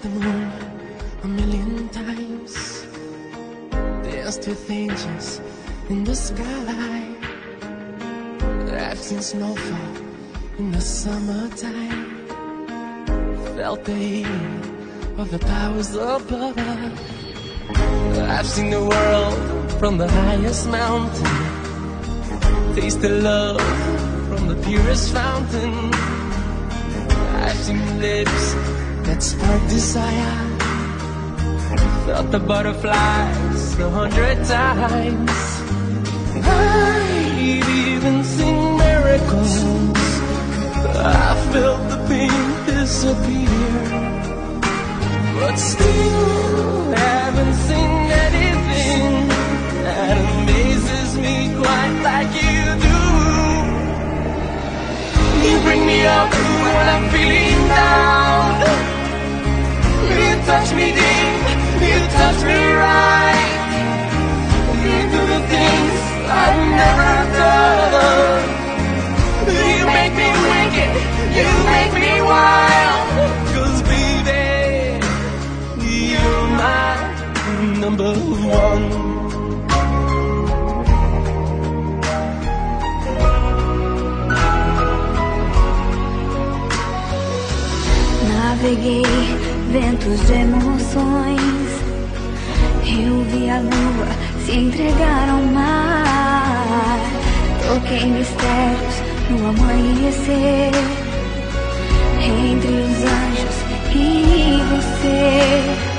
the moon a million times, danced with angels in the sky. I've seen snowfall in the summertime, felt the heat of the powers above. I've seen the world from the highest mountain, tasted love from the purest fountain. I've seen lips that spark desire, felt the butterflies 100 times. I've even seen miracles, I felt the pain disappear, but still haven't seen anything that amazes me quite like you do. You bring me up when I'm feeling down, you touch me deep, you touch me right, you do the things I've never done. You make me wicked, you make me wild, 'cause baby, you're my number one. Naveguei ventos de emoções, eu vi a lua se entregar ao mar, toquei mistérios no amanhecer, entre os anjos e você.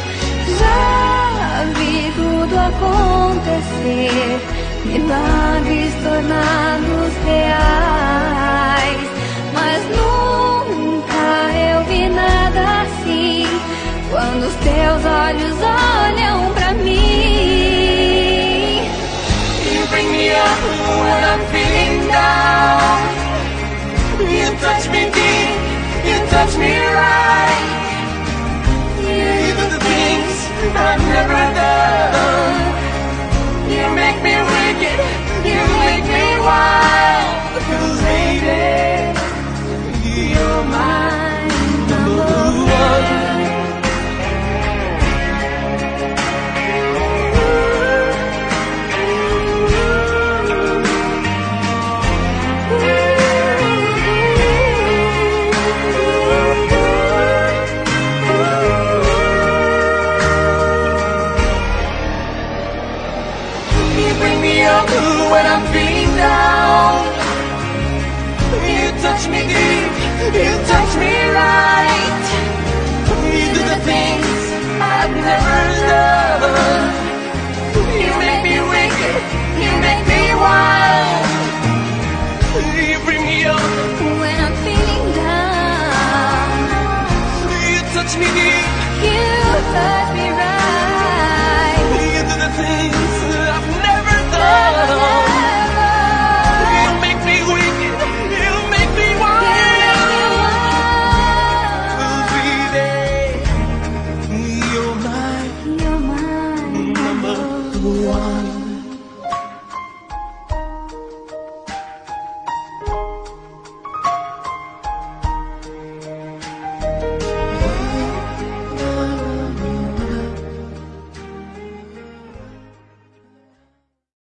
Já vi tudo acontecer, milagres tornados reais, mas nunca eu vi nada assim, quando os teus olhos olham pra mim. You bring me up when I'm feeling down, you touch me deep, you touch me right, you do the things I've never done. You make me wicked, you make me wild, 'cause baby, you're my number one. When I'm feeling down, you touch me deep, you touch me right, you do the things I've never done. You make me wicked, you make me wild, you bring me up When I'm feeling down, you touch me deep, you touch me right, you do the things I've never done. One.